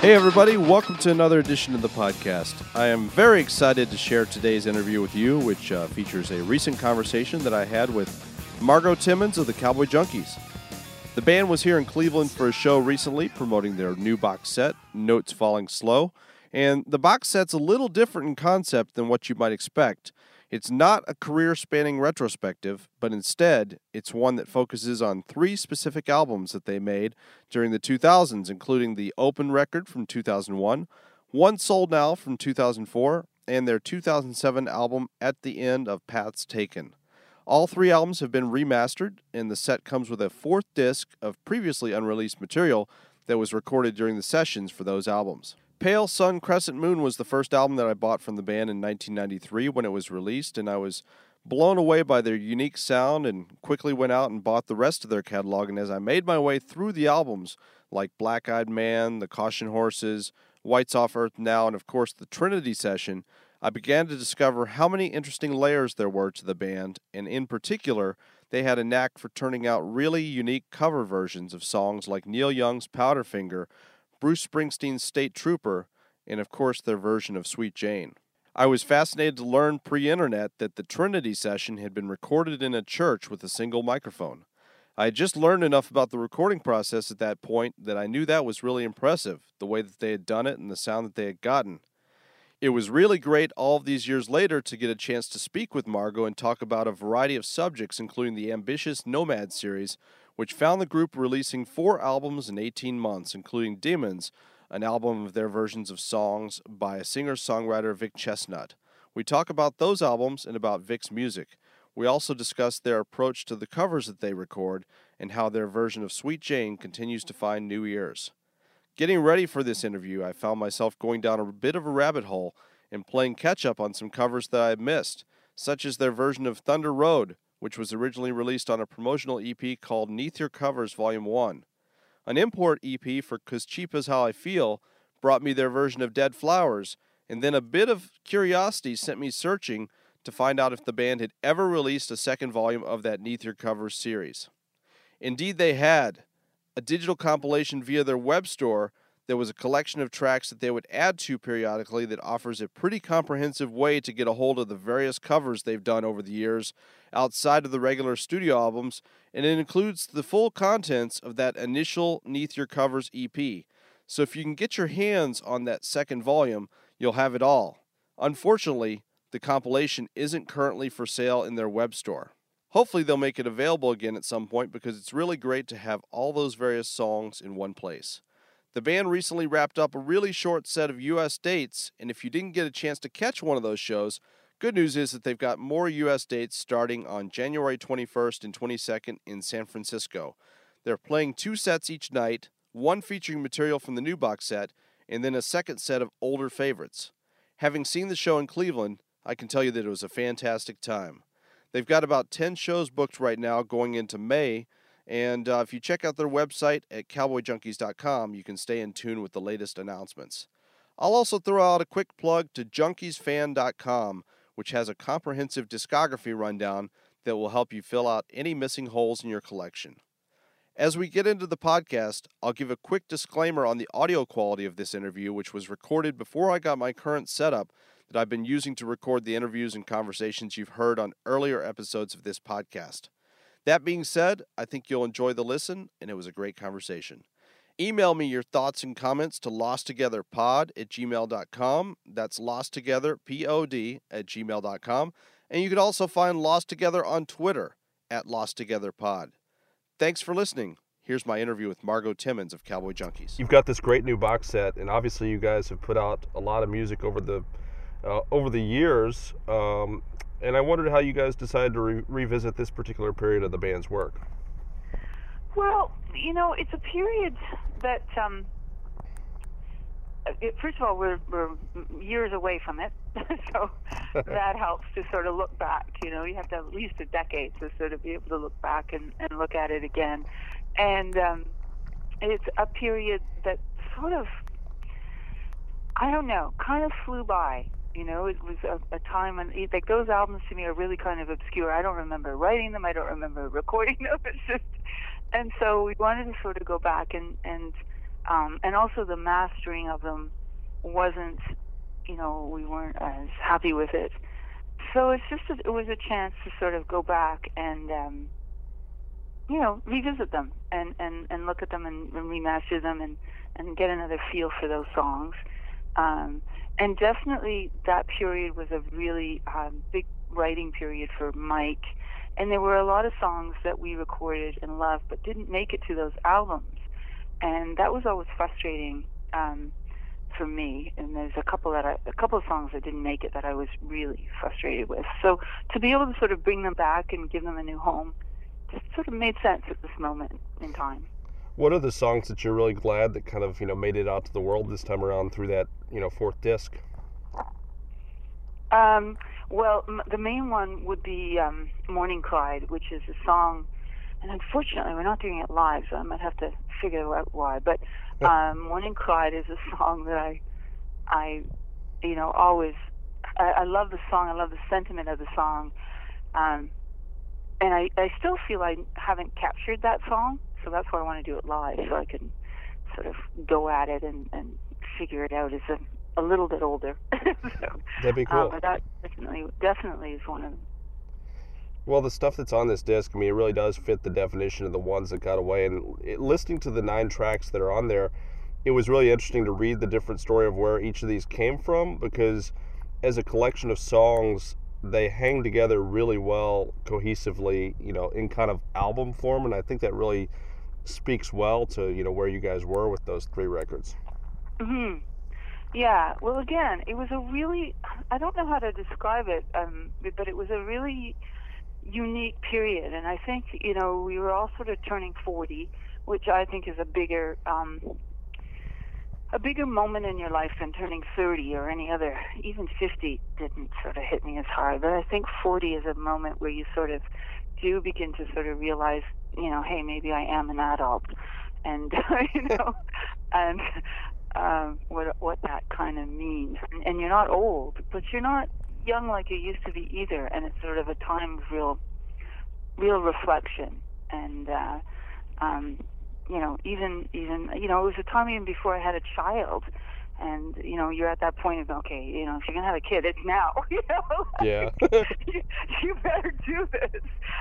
Hey everybody, welcome to another edition of the podcast. I am very excited to share today's interview with you, which features a recent conversation that I had with Margo Timmons of the Cowboy Junkies. The band was here in Cleveland for a show recently promoting their new box set, Notes Falling Slow, and the box set's a little different in concept than what you might expect. It's not a career-spanning retrospective, but instead, it's one that focuses on 3 specific albums that they made during the 2000s, including the Open record from 2001, One Sold Now from 2004, and their 2007 album At the End of Paths Taken. All 3 albums have been remastered, and the set comes with a 4th disc of previously unreleased material that was recorded during the sessions for those albums. Pale Sun Crescent Moon was the first album that I bought from the band in 1993 when it was released, and I was blown away by their unique sound and quickly went out and bought the rest of their catalog. And as I made my way through the albums, like Black Eyed Man, The Caution Horses, White's Off Earth Now, and of course the Trinity Session, I began to discover how many interesting layers there were to the band, and in particular, they had a knack for turning out really unique cover versions of songs like Neil Young's Powderfinger, Bruce Springsteen's State Trooper, and of course their version of Sweet Jane. I was fascinated to learn pre-internet that the Trinity Session had been recorded in a church with a single microphone. I had just learned enough about the recording process at that point that I knew that was really impressive, the way that they had done it and the sound that they had gotten. It was really great all of these years later to get a chance to speak with Margo and talk about a variety of subjects, including the ambitious Nomad series, which found the group releasing 4 albums in 18 months, including Demons, an album of their versions of songs by a singer-songwriter Vic Chestnut. We talk about those albums and about Vic's music. We also discuss their approach to the covers that they record and how their version of Sweet Jane continues to find new ears. Getting ready for this interview, I found myself going down a bit of a rabbit hole and playing catch-up on some covers that I had missed, such as their version of Thunder Road, which was originally released on a promotional EP called Neath Your Covers Volume 1. An import EP for 'Cause Cheap Is How I Feel brought me their version of Dead Flowers, and then a bit of curiosity sent me searching to find out if the band had ever released a second volume of that Neath Your Covers series. Indeed they had. A digital compilation via their web store that was a collection of tracks that they would add to periodically that offers a pretty comprehensive way to get a hold of the various covers they've done over the years outside of the regular studio albums, and it includes the full contents of that initial Neath Your Covers EP. So if you can get your hands on that second volume, you'll have it all. Unfortunately, the compilation isn't currently for sale in their web store. Hopefully they'll make it available again at some point because it's really great to have all those various songs in one place. The band recently wrapped up a really short set of U.S. dates, and if you didn't get a chance to catch one of those shows, good news is that they've got more U.S. dates starting on January 21st and 22nd in San Francisco. They're playing 2 sets each night, one featuring material from the new box set, and then a second set of older favorites. Having seen the show in Cleveland, I can tell you that it was a fantastic time. They've got about 10 shows booked right now going into May, and if you check out their website at cowboyjunkies.com, you can stay in tune with the latest announcements. I'll also throw out a quick plug to junkiesfan.com, which has a comprehensive discography rundown that will help you fill out any missing holes in your collection. As we get into the podcast, I'll give a quick disclaimer on the audio quality of this interview, which was recorded before I got my current setup that I've been using to record the interviews and conversations you've heard on earlier episodes of this podcast. That being said, I think you'll enjoy the listen, and it was a great conversation. Email me your thoughts and comments to losttogetherpod@gmail.com. That's losttogetherpod@gmail.com. And you can also find Lost Together on Twitter @losttogetherpod. Thanks for listening. Here's my interview with Margo Timmons of Cowboy Junkies. You've got this great new box set, and obviously you guys have put out a lot of music over the years. And I wondered how you guys decided to revisit this particular period of the band's work. Well, it's a period that, first of all, we're years away from it, so that helps to sort of look back. You have to have at least a decade to sort of be able to look back and look at it again. And it's a period that sort of, I don't know, kind of flew by. It was a time when, like, those albums to me are really kind of obscure. I don't remember writing them. I don't remember recording them. It's just, and so we wanted to sort of go back and And also the mastering of them wasn't, we weren't as happy with it. So it was a chance to sort of go back and, revisit them and look at them and remaster them and get another feel for those songs. And definitely that period was a really big writing period for Mike. And there were a lot of songs that we recorded and loved but didn't make it to those albums. And that was always frustrating for me. And there's a couple of songs that didn't make it that I was really frustrated with. So to be able to sort of bring them back and give them a new home just sort of made sense at this moment in time. What are the songs that you're really glad that kind of, made it out to the world this time around through that, fourth disc? Well, the main one would be Morning Cried, which is a song, and unfortunately we're not doing it live, so I might have to figure out why. But Morning Cried is a song that I always, I love the song, I love the sentiment of the song, and I still feel I haven't captured that song, so that's why I want to do it live, so I can sort of go at it and figure it out as a little bit older. So, that'd be cool. But that definitely is one of them. Well, the stuff that's on this disc, it really does fit the definition of the ones that got away. And listening to the 9 tracks that are on there, it was really interesting to read the different story of where each of these came from, because as a collection of songs, they hang together really well, cohesively, in kind of album form. And I think that really speaks well to, where you guys were with those 3 records. Mm-hmm. Yeah, well, again, it was a really, I don't know how to describe it, but it was a really unique period. And I think, we were all sort of turning 40, which I think is a bigger moment in your life than turning 30 or any other. Even 50 didn't sort of hit me as hard, but I think 40 is a moment where you sort of do begin to sort of realize, hey, maybe I am an adult, and and what that kind of means. And you're not old, but you're not young like you used to be either. And it's sort of a time of real reflection. And even it was a time even before I had a child. And you're at that point of, okay, if you're gonna have a kid, it's now. Yeah. you better do this.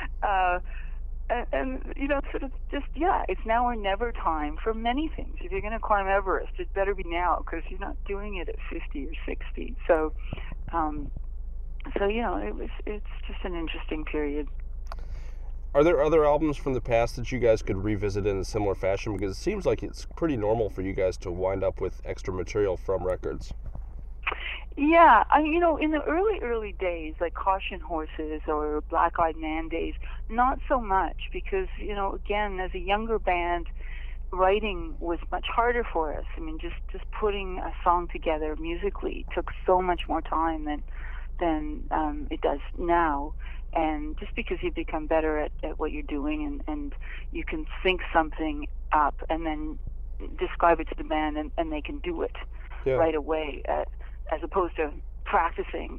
And sort of just, it's now or never time for many things. If you're going to climb Everest, it better be now, because you're not doing it at 50 or 60. So, it's just an interesting period. Are there other albums from the past that you guys could revisit in a similar fashion? Because it seems like it's pretty normal for you guys to wind up with extra material from records. Yeah, in the early days, like Caution Horses or Black Eyed Man days, not so much, because, again, as a younger band, writing was much harder for us. I mean, just putting a song together musically took so much more time than it does now. And just because you become better at what you're doing and you can think something up and then describe it to the band and they can do it right away, as opposed to practicing,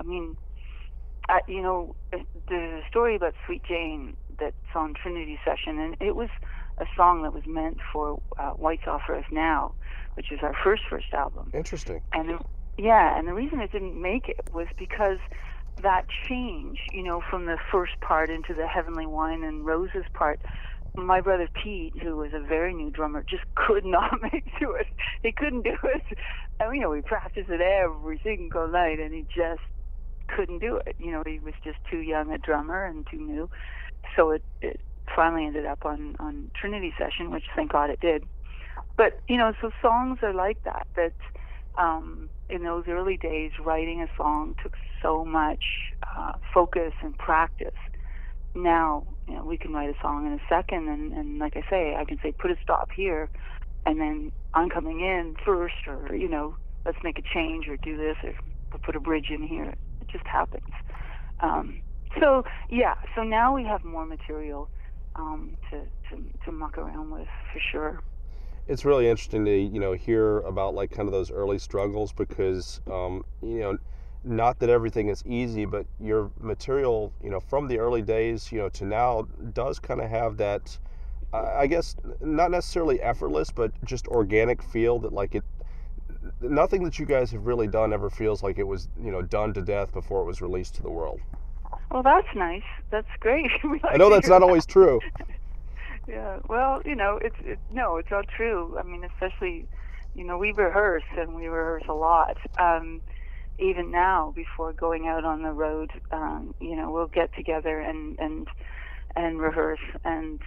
there's a story about Sweet Jane that's on Trinity Session, and it was a song that was meant for White's Offer Us Now, which is our first album. Interesting. And the reason it didn't make it was because that change, from the first part into the Heavenly Wine and Roses part, my brother Pete, who was a very new drummer, just could not make to it. He couldn't do it. And, we practiced it every single night, and he just couldn't do it. He was just too young a drummer and too new. So it finally ended up on Trinity Session, which thank God it did. But, so songs are like that in those early days, writing a song took so much focus and practice. Now, we can write a song in a second, and like I say, I can say, put a stop here, and then I'm coming in first, or, let's make a change, or do this, or put a bridge in here. It just happens. So now we have more material to muck around with, for sure. It's really interesting to, hear about, like, kind of those early struggles, because, not that everything is easy, but your material, from the early days, to now does kind of have that I guess not necessarily effortless, but just organic feel that like it. Nothing that you guys have really done ever feels like it was, done to death before it was released to the world. Well, that's nice. That's great. I know that's not always true. Yeah. Well, it's all true. I mean, especially, we rehearse and we rehearse a lot. Even now, before going out on the road, we'll get together and rehearse, and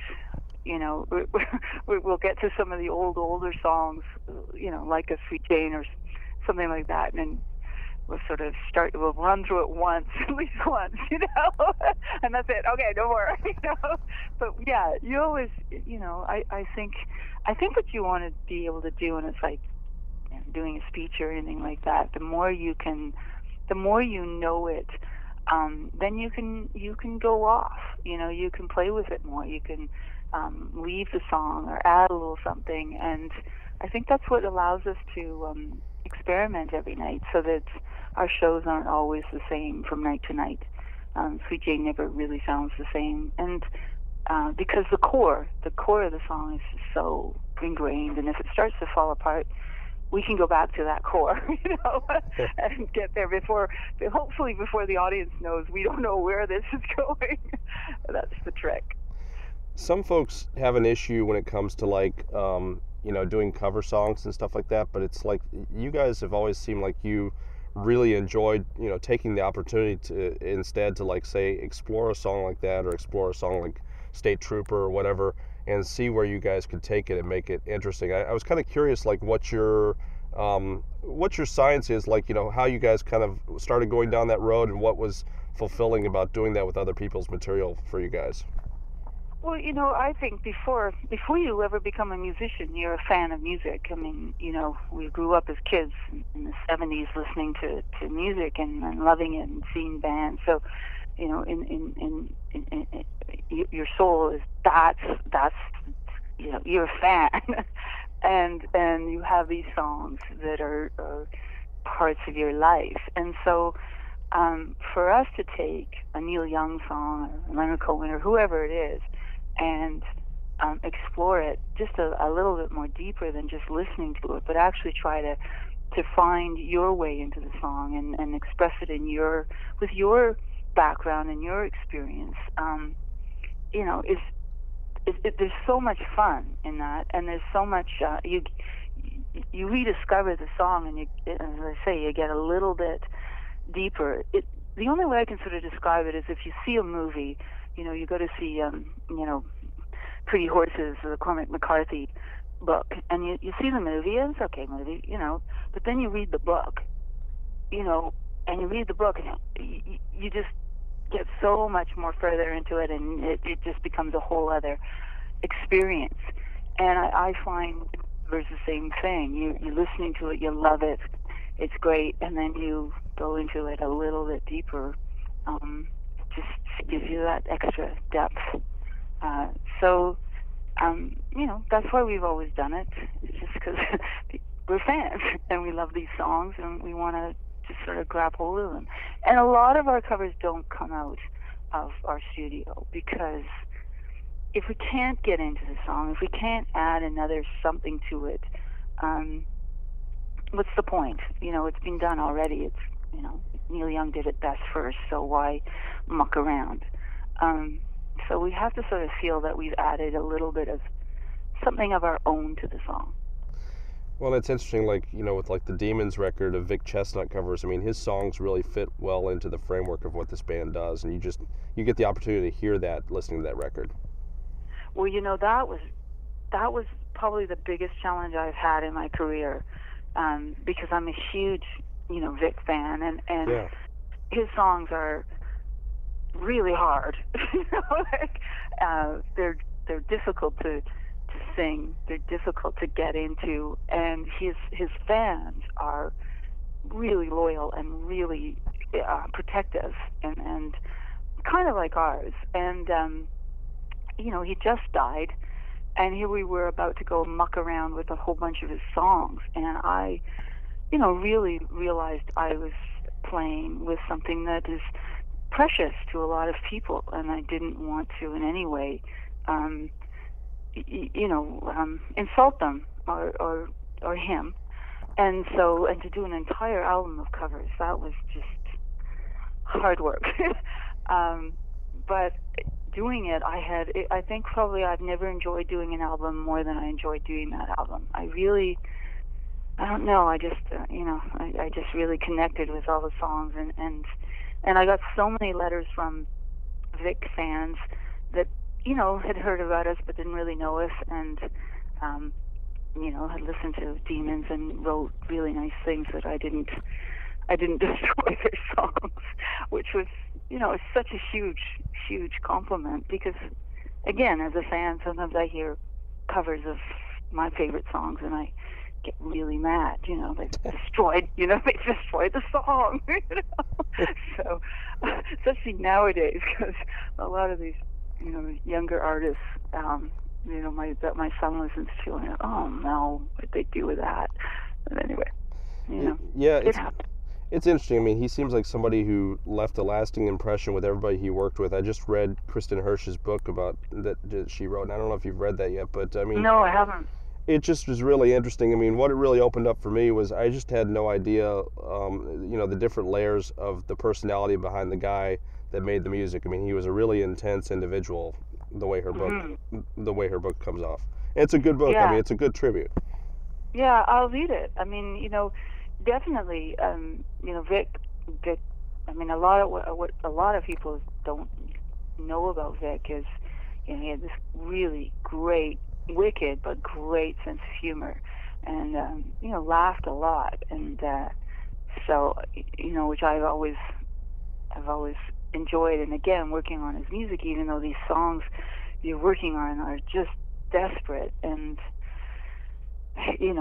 we'll get to some of the older songs, like A Sweet Jane or something like that, and we'll sort of we'll run through it once, at least once, and that's it. Okay, no more, But yeah, you always, I think what you want to be able to do, and it's like doing a speech or anything like that, the more you know it, then you can go off, you can play with it more, you can leave the song or add a little something, and I think that's what allows us to experiment every night, so that our shows aren't always the same from night to night. Sweet Jane never really sounds the same, and because the core of the song is so ingrained, and if it starts to fall apart, we can go back to that core, and get there hopefully before the audience knows we don't know where this is going. That's the trick. Some folks have an issue when it comes to like, doing cover songs and stuff like that, but it's like you guys have always seemed like you really enjoyed, taking the opportunity to instead to like say explore a song like that or explore a song like State Trooper or whatever, and see where you guys could take it and make it interesting. I was kind of curious, like what your science is, like, how you guys kind of started going down that road and what was fulfilling about doing that with other people's material for you guys. Well, I think before you ever become a musician, you're a fan of music. I mean, we grew up as kids in the 70s listening to music and loving it and seeing bands. So, in your soul is that's you're a fan, and you have these songs that are parts of your life, and so. For us to take a Neil Young song or Leonard Cohen or whoever it is and explore it just a little bit more deeper than just listening to it, but actually try to find your way into the song and express it with your background and your experience, there's so much fun in that, and there's so much you rediscover the song, and as I say, you get a little bit deeper. The only way I can sort of describe it is if you see a movie, you go to see, Pretty Horses, the Cormac McCarthy book, and you see the movie, and it's okay movie, but then you read the book, and you read the book, and you just get so much more further into it, and it just becomes a whole other experience. And I find there's the same thing. You're listening to it, you love it, it's great, and then you go into it a little bit deeper, just gives you that extra depth. That's why we've always done it. It's just because we're fans and we love these songs and we want to just sort of grab hold of them. And a lot of our covers don't come out of our studio because if we can't get into the song, if we can't add another something to it, what's the point? It's been done already. It's, Neil Young did it best first, so why muck around? So we have to sort of feel that we've added a little bit of something of our own to the song. Well, it's interesting, like, with like the Demons record of Vic Chestnut covers, I mean, his songs really fit well into the framework of what this band does, and you get the opportunity to hear that listening to that record. Well, that was probably the biggest challenge I've had in my career, because I'm a huge, Vic fan, and yeah. His songs are really hard. They're difficult to sing. They're difficult to get into, and his fans are really loyal and really protective, and kind of like ours. And he just died, and here we were about to go muck around with a whole bunch of his songs, and I, really realized I was playing with something that is precious to a lot of people, and I didn't want to in any way insult them or him. And to do an entire album of covers, that was just hard work. But doing it, I think probably I've never enjoyed doing an album more than I enjoyed doing that album. I don't know, I just, I just really connected with all the songs, and I got so many letters from Vic fans that, had heard about us but didn't really know us, and, had listened to Demons and wrote really nice things that I didn't destroy their songs, which was, it's such a huge compliment, because, again, as a fan, sometimes I hear covers of my favorite songs and I get really mad, they destroyed the song, So, especially nowadays, because a lot of these, younger artists, that my son listens to, and oh no, what'd they do with that? But anyway, yeah, it happened. It's interesting. I mean, he seems like somebody who left a lasting impression with everybody he worked with. I just read Kristen Hirsch's book about that she wrote, and I don't know if you've read that yet, but I mean, no, I haven't. It just was really interesting. I mean, what it really opened up for me was I just had no idea, the different layers of the personality behind the guy that made the music. I mean, he was a really intense individual. The way her book comes off. And it's a good book. Yeah. I mean, it's a good tribute. Yeah, I'll read it. I mean, definitely, Vic. I mean, a lot of what a lot of people don't know about Vic is, he had this really great, wicked but great sense of humor, and laughed a lot, and so which I've always enjoyed. And again, working on his music, even though these songs you're working on are just desperate, and he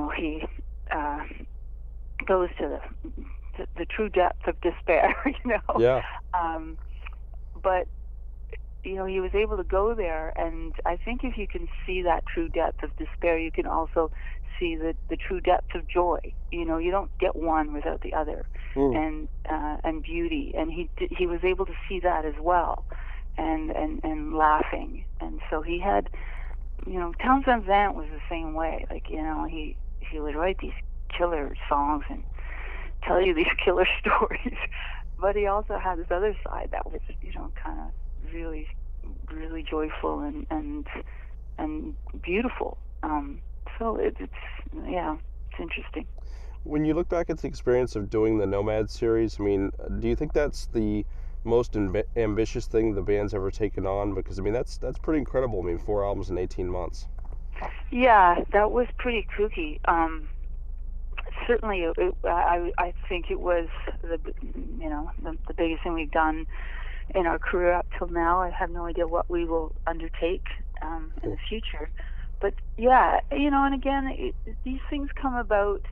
goes to the true depth of despair, Yeah. But he was able to go there, and I think if you can see that true depth of despair, you can also see the true depth of joy. You don't get one without the other. And beauty, and he was able to see that as well, and laughing. And so he had, Townes Van Zandt was the same way. Like, he would write these killer songs and tell you these killer stories, but he also had this other side that was, kind of really, really joyful and beautiful. So it's interesting. When you look back at the experience of doing the Nomad series, I mean, do you think that's the most ambitious thing the band's ever taken on? Because, I mean, that's pretty incredible. I mean, 4 albums in 18 months. Yeah, that was pretty kooky. Certainly, I think it was the biggest thing we've done in our career up till now. I have no idea what we will undertake in the future. But yeah, and again, these things come about,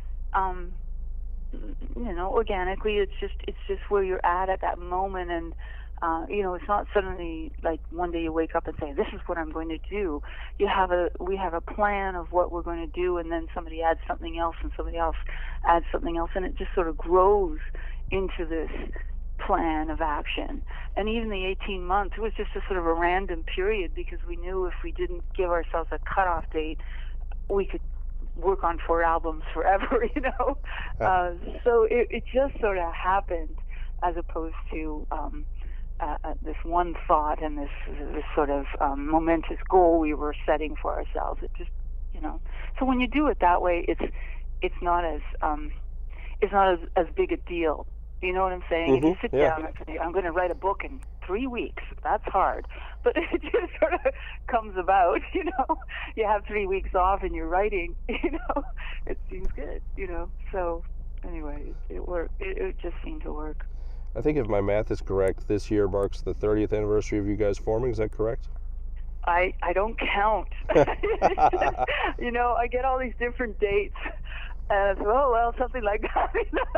organically. It's just where you're at that moment, and it's not suddenly like one day you wake up and say, "This is what I'm going to do." We have a plan of what we're going to do, and then somebody adds something else, and somebody else adds something else, and it just sort of grows into this plan of action. And even the 18 months, it was just a sort of a random period, because we knew if we didn't give ourselves a cutoff date, we could work on 4 albums forever, So it just sort of happened, as opposed to this one thought and this sort of momentous goal we were setting for ourselves. It just, So when you do it that way, it's not as big a deal. You know what I'm saying? Mm-hmm. If you sit down and say, I'm going to write a book in 3 weeks, that's hard. But it just sort of comes about, You have 3 weeks off and you're writing, It seems good, So anyway, it worked. It just seemed to work. I think if my math is correct, this year marks the 30th anniversary of you guys forming. Is that correct? I don't count. I get all these different dates. And something like that.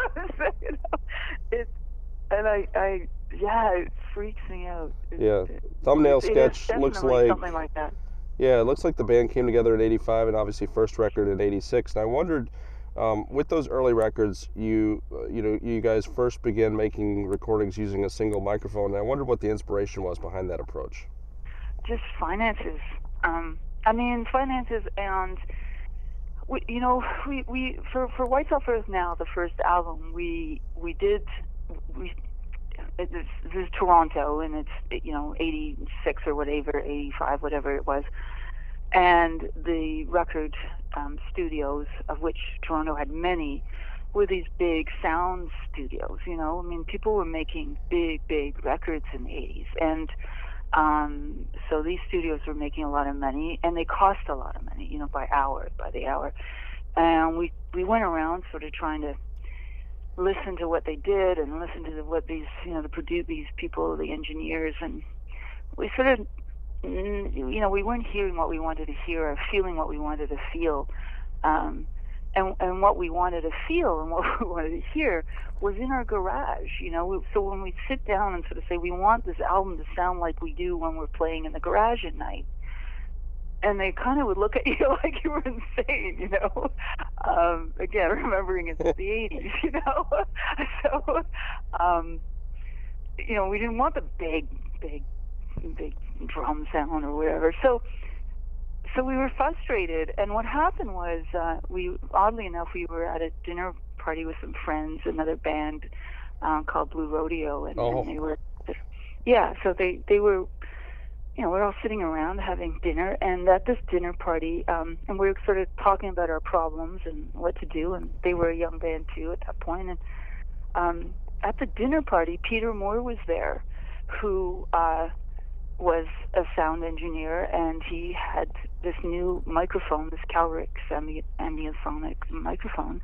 It freaks me out. Thumbnail sketch looks like something like that. Yeah, it looks like the band came together in '85, and obviously first record in '86. And I wondered, with those early records, you guys first began making recordings using a single microphone. And I wondered what the inspiration was behind that approach. Just finances. I mean, finances, and we for White Off Earth Now, the first album, this is Toronto, and it's 86 or whatever, 85, whatever it was, and the record studios, of which Toronto had many, were these big sound studios. I mean, people were making big records in the 80s, and so these studios were making a lot of money, and they cost a lot of money, by the hour. And we went around sort of trying to listen to what they did and listen to what these, these people, the engineers, and we sort of, we weren't hearing what we wanted to hear or feeling what we wanted to feel. And what we wanted to feel and what we wanted to hear was in our garage, So when we sit down and sort of say, we want this album to sound like we do when we're playing in the garage at night, and they kind of would look at you like you were insane, Again, remembering it's the 80s, So, we didn't want the big drum sound or whatever. So we were frustrated, and what happened was, oddly enough, we were at a dinner party with some friends, another band called Blue Rodeo, and they were, so they were, we're all sitting around having dinner, and at this dinner party, and we were sort of talking about our problems and what to do, and they were a young band too at that point, and at the dinner party, Peter Moore was there, who was a sound engineer, and he had this new microphone, this Calrix Ambiosonic microphone,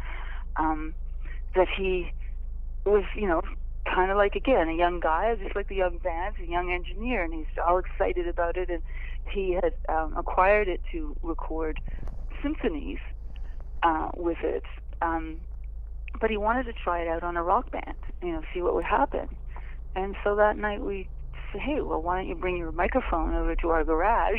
that he was, kind of like, again, a young guy, just like the young bands, a young engineer, and he's all excited about it, and he had acquired it to record symphonies with it, but he wanted to try it out on a rock band, see what would happen. And so that night we said, hey, well, why don't you bring your microphone over to our garage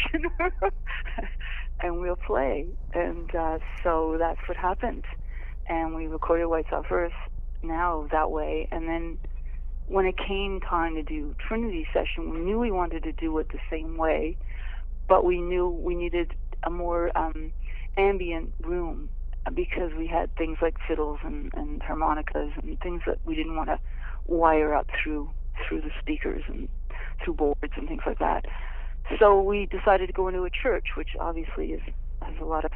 and we'll play. And so that's what happened. And we recorded White Off Earth Now that way. And then when it came time to do Trinity Session, we knew we wanted to do it the same way, but we knew we needed a more ambient room, because we had things like fiddles and harmonicas and things that we didn't want to wire up through the speakers and through boards and things like that. So we decided to go into a church, which obviously has a lot of,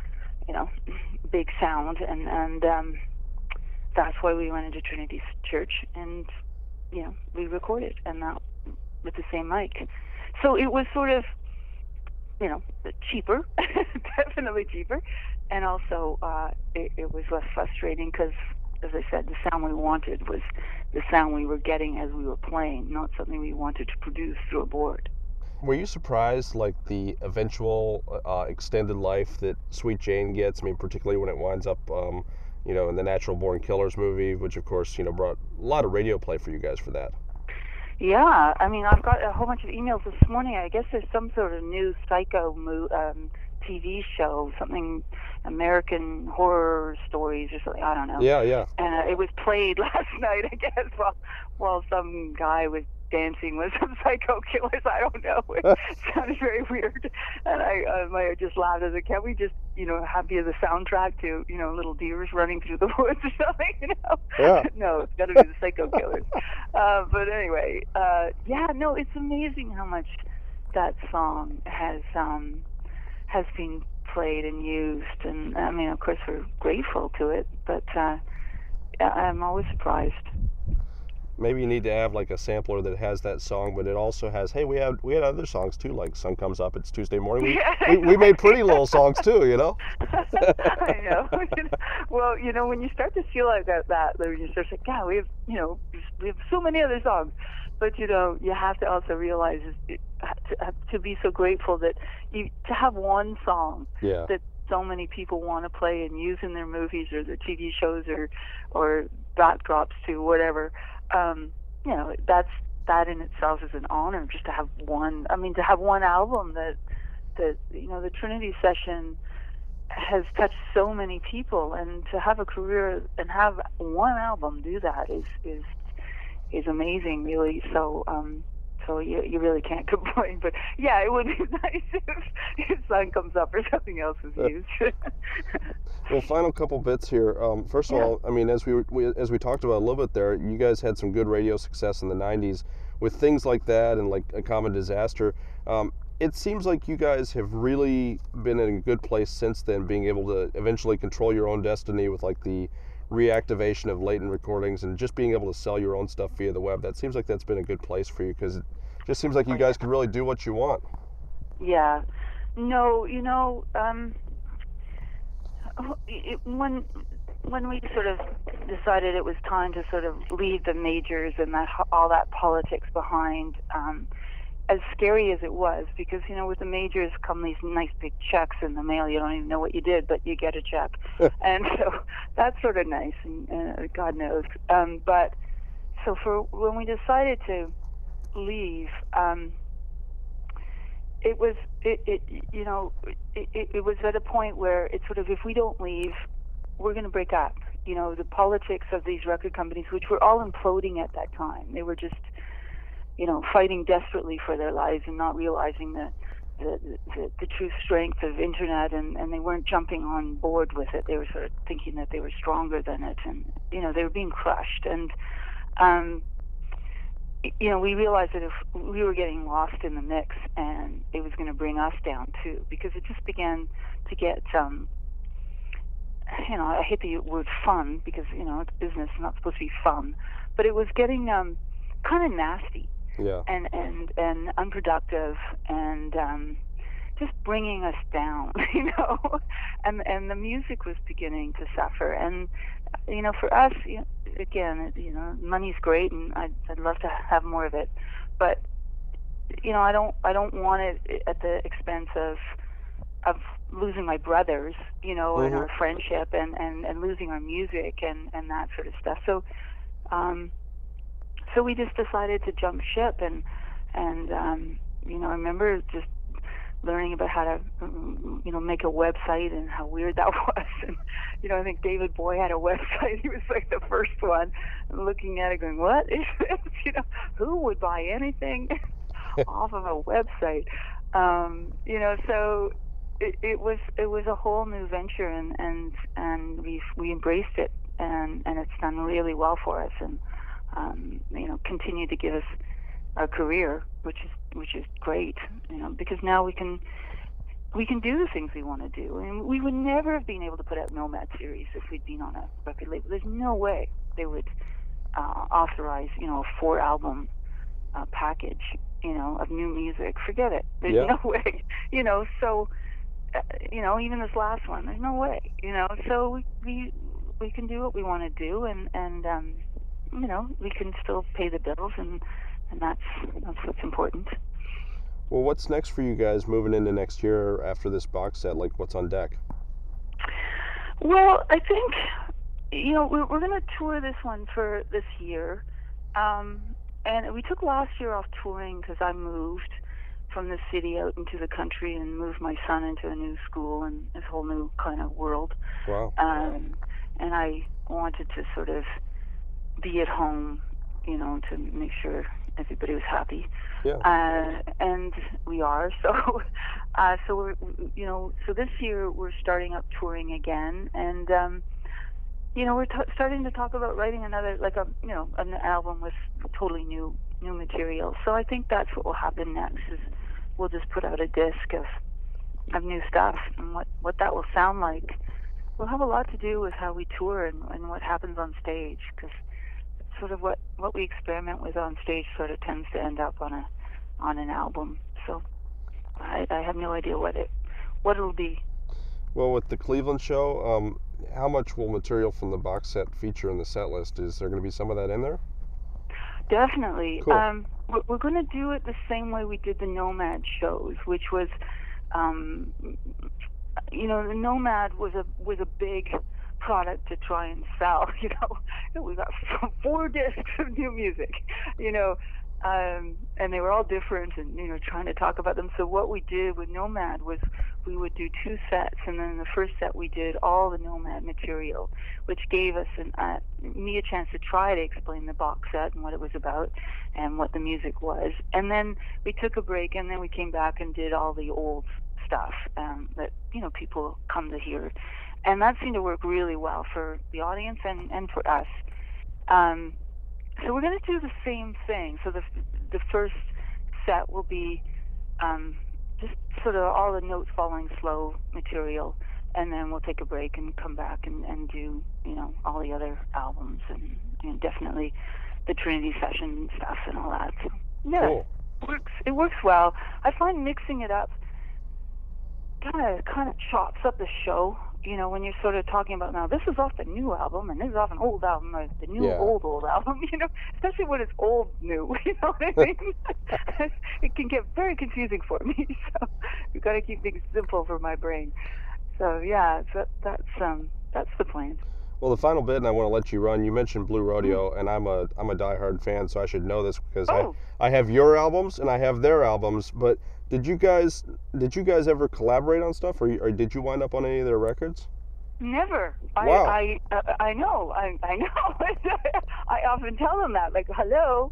big sound, and that's why we went into Trinity Church, and we recorded, and that with the same mic. So it was sort of, cheaper, definitely cheaper, and also it was less frustrating because, as I said, the sound we wanted was the sound we were getting as we were playing, not something we wanted to produce through a board. Were you surprised, like, the eventual extended life that Sweet Jane gets? I mean, particularly when it winds up, in the Natural Born Killers movie, which, of course, brought a lot of radio play for you guys for that. Yeah, I mean, I've got a whole bunch of emails this morning. I guess there's some sort of new Psycho TV show, something American Horror Stories or something. I don't know. Yeah. And it was played last night, I guess, while some guy was dancing with some psycho killers. I don't know. It sounded very weird, and I just laughed. I said, "Can't we just, have you as a soundtrack to, little deers running through the woods or something?" Yeah. No, it's got to be the psycho killers. But anyway, it's amazing how much that song has been played and used, and I mean, of course, we're grateful to it, but I'm always surprised. Maybe you need to have like a sampler that has that song, but it also has, hey, we had other songs too, like Sun Comes Up, It's Tuesday Morning. We made pretty little songs too, I know. Well, when you start to feel like that, when you start to say, God, we have so many other songs, but you have to also realize to be so grateful that to have one song that so many people want to play and use in their movies or their TV shows or backdrops to whatever. That in itself is an honor, just to have one. I mean, to have one album that the Trinity Session has touched so many people, and to have a career and have one album do that is amazing, really. So so you really can't complain. But yeah, it would be nice if Sun Comes Up or something else is used. Well, final couple bits here. First of all, I mean, as we talked about a little bit there, you guys had some good radio success in the '90s with things like that and like A Common Disaster. It seems like you guys have really been in a good place since then, being able to eventually control your own destiny with like the reactivation of latent recordings and just being able to sell your own stuff via the web. That seems like that's been a good place for you, because it just seems like you guys can really do what you want. Yeah. No, when we sort of decided it was time to sort of leave the majors and all that politics behind, as scary as it was, because with the majors come these nice big checks in the mail. You don't even know what you did, but you get a check, and so that's sort of nice, and God knows. But so for when we decided to leave, it was at a point where it's sort of, if we don't leave, we're going to break up. The politics of these record companies, which were all imploding at that time, they were just fighting desperately for their lives and not realizing the true strength of internet, and they weren't jumping on board with it. They were sort of thinking that they were stronger than it, and they were being crushed. And we realized that if we were getting lost in the mix, and it was going to bring us down too, because it just began to get I hate the word fun, because it's business, it's not supposed to be fun, but it was getting kind of nasty. Yeah. And unproductive, and just bringing us down, and the music was beginning to suffer. And for us, again, money's great, and I'd love to have more of it, but I don't want it at the expense of losing my brothers, and our friendship, and losing our music and that sort of stuff. So we just decided to jump ship, and I remember just learning about how to make a website and how weird that was. And I think David Boy had a website. He was like the first one, and looking at it going, what is this? Who would buy anything off of a website? So it was a whole new venture, and we embraced it, and it's done really well for us, and continue to give us our career, which is great, because now we can do the things we want to do. And we would never have been able to put out Nomad series if we'd been on a record label. There's no way they would authorize, a 4-album package, of new music. Forget it. There's no way, So, even this last one, there's no way, So we can do what we want to do, and we can still pay the bills, and that's what's important. Well, what's next for you guys moving into next year after this box set? Like, what's on deck? Well, I think, we're going to tour this one for this year. And we took last year off touring because I moved from the city out into the country and moved my son into a new school and this whole new kind of world. Wow. And I wanted to sort of be at home, to make sure everybody was happy. Yeah. And we are. So we're, so this year we're starting up touring again, and we're starting to talk about writing another, like an album with totally new material. So I think that's what will happen next. Is we'll just put out a disc of new stuff, and what that will sound like will have a lot to do with how we tour and what happens on stage, because sort of what we experiment with on stage sort of tends to end up on an album. So I have no idea what it'll be. Well, with the Cleveland show, how much will material from the box set feature in the set list? Is there going to be some of that in there? Definitely. Cool. We're going to do it the same way we did the Nomad shows, which was, the Nomad was a big product to try and sell. We got 4 discs of new music, and they were all different, and trying to talk about them. So what we did with Nomad was we would do 2 sets, and then the first set we did all the Nomad material, which gave us me a chance to try to explain the box set and what it was about and what the music was. And then we took a break, and then we came back and did all the old stuff that people come to hear, and that seemed to work really well for the audience and for us. So we're going to do the same thing. So the first set will be just sort of all the notes following slow material, and then we'll take a break and come back and do all the other albums and definitely the Trinity session stuff and all that. So, yeah, Cool. It works well. I find mixing it up kind of chops up the show. When you're sort of talking about, now this is off the new album and this is off an old album, or the new old album, especially when it's old new, you know what I mean? It can get very confusing for me, so you've got to keep things simple for my brain. So yeah, that's the plan. Well, the final bit, and I want to let you run. You mentioned Blue Rodeo, and I'm a diehard fan, so I should know this because I have your albums and I have their albums. But did you guys ever collaborate on stuff, or did you wind up on any of their records? Never. Wow. I know. I often tell them that, like, hello.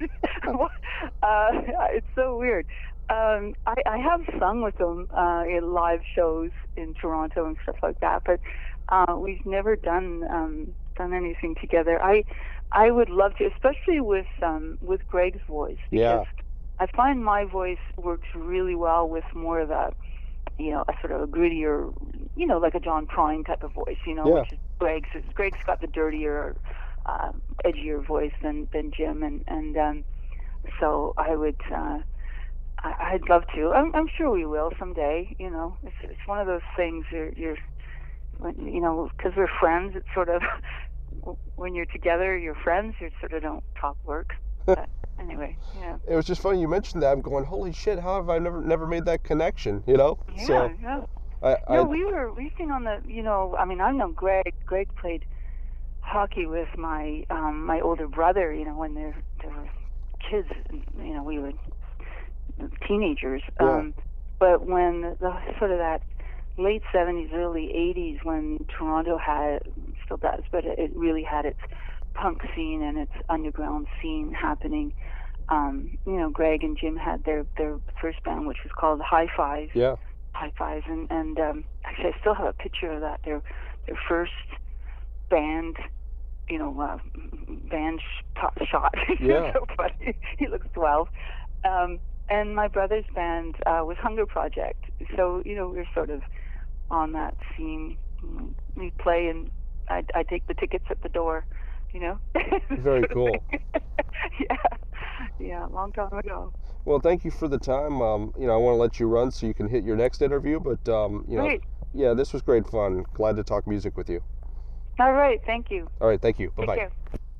It's so weird. I have sung with them in live shows in Toronto and stuff like that, but we've never done anything together. I would love to, especially with Greg's voice, because I find my voice works really well with more of a sort of a grittier, like a John Prine type of voice, which is Greg's. Greg's got the dirtier, edgier voice than Jim, and so I would. I'd love to. I'm sure we will someday. It's one of those things. You're because we're friends. It's sort of when you're together, you're friends. You sort of don't talk work. But anyway, yeah. It was just funny you mentioned that. I'm going, holy shit! How have I never made that connection? Yeah, So, yeah. We've been on the. I've known Greg. Greg played hockey with my my older brother. When they were kids. We were teenagers. Yeah. But when the sort of that late 70s, early 80s, when Toronto still does, but it really had its punk scene and its underground scene happening. Greg and Jim had their first band, which was called High Five. Yeah. High Fives, and actually I still have a picture of that. Their first band. Band shot. Yeah. So funny. He looks 12. And my brother's band was Hunger Project. So, we're sort of on that scene. We play, and I take the tickets at the door, Very cool. Yeah, a long time ago. Well, thank you for the time. I want to let you run so you can hit your next interview, but, Great. Yeah, this was great fun. Glad to talk music with you. All right, thank you. All right, thank you. Take Bye-bye. care.